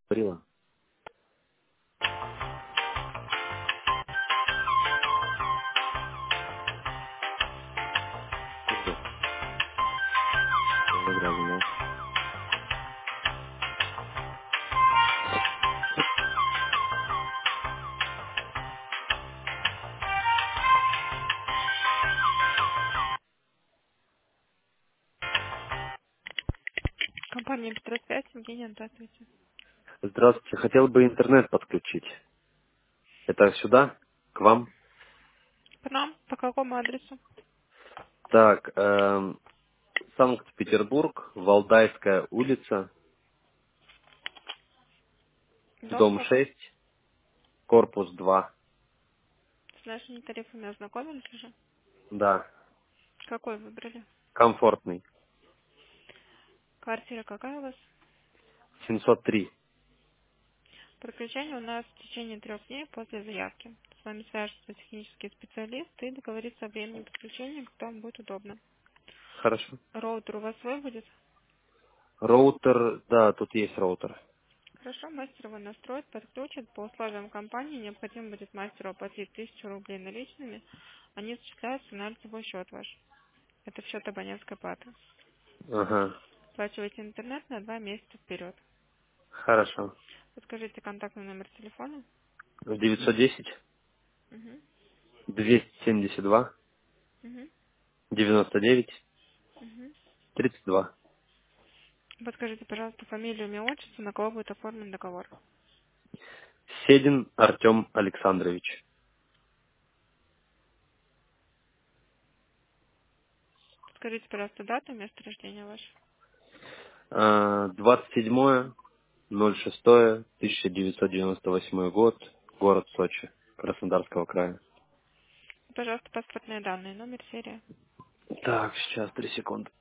говорила. Уже. Уже грязно, да? Компания Петросвязь, Евгения, здравствуйте. Здравствуйте. Хотел бы интернет подключить. Это сюда? К вам? К нам? По какому адресу? Так, Санкт-Петербург, Валдайская улица, Дом дом какой? 6, корпус 2. С нашими тарифами ознакомились уже? Да, Какой выбрали? комфортный. Квартира какая у вас? 703. Подключение у нас в течение 3 дней после заявки. С вами свяжется технический специалист и договорится о времени подключения, когда вам будет удобно. Хорошо. Роутер у вас свой будет? Роутер, да, тут есть роутер. Хорошо, мастер его настроит, подключит. По условиям компании необходимо будет мастеру оплатить 1000 рублей наличными. Они зачисляются на лицевой счет ваш. Это в счет абонентской платы. Ага. Оплачиваете интернет на 2 месяца вперед. Хорошо. Подскажите контактный номер телефона. 910 Угу. 272 Угу. 99 Угу. 32. Подскажите, пожалуйста, фамилию, имя, отчество, на кого будет оформлен договор. Седин Артем Александрович. Подскажите, пожалуйста, дату, место рождения ваше. 27.06.1998 год, город Сочи, Краснодарского края. Пожалуйста, паспортные данные, номер, серия. Так, сейчас, 3 секунды.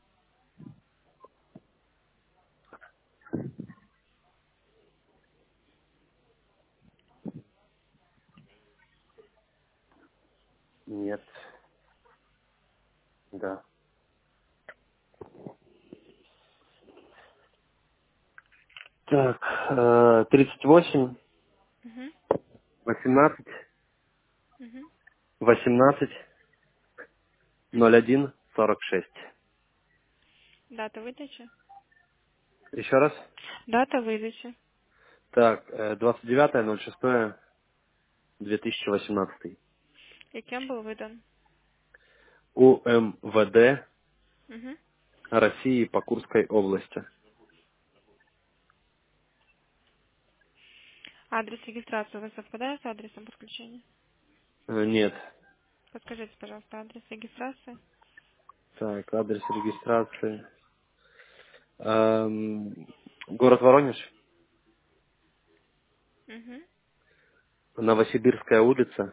Нет, да. Так, 38, Угу. 18, Угу. 18, Угу. 01, 46. Дата выдачи. Еще раз. Дата выдачи. Так, 29.06.2018. И кем был выдан. УМВД Угу. России по Курской области. Адрес регистрации у вас совпадает с адресом подключения? Нет. Подскажите, пожалуйста, адрес регистрации. Так, адрес регистрации. Город Воронеж, Угу. Новосибирская улица,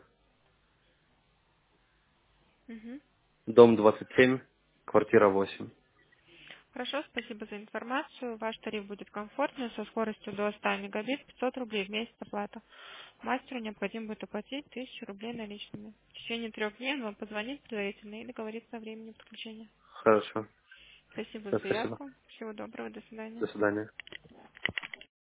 Угу. дом 27, квартира 8. Хорошо, спасибо за информацию. Ваш тариф будет комфортный, со скоростью до 100 мегабит, 500 рублей в месяц оплата. Мастеру необходимо будет оплатить 1000 рублей наличными. В течение 3 дней он вам позвонит предварительно и договорится о времени подключения. Хорошо. Спасибо Все, за спасибо. заявку. Всего доброго, до свидания. До свидания.